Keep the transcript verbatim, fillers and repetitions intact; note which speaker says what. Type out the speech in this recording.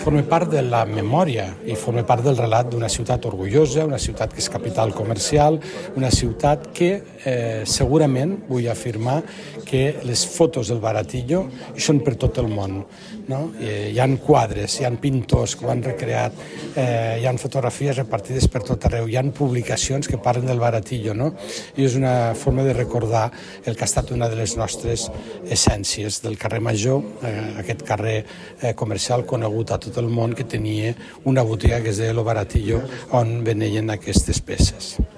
Speaker 1: Forma part de la memòria i forma part del relat d'una ciutat orgullosa, una ciutat que és capital comercial, una ciutat que eh, segurament vull afirmar que les fotos del Baratillo són per tot el món. No? Hi ha quadres, hi ha pintors que ho han recreat, eh, hi ha fotografies repartides per tot arreu, hi ha publicacions que parlen del Baratillo, no? I és una forma de recordar el que ha estat una de les nostres essències del carrer Major, eh, aquest carrer eh, comercial conegut a tot el món, que tenia una botiga que es deia Lo Baratillo, on venien aquestes peces.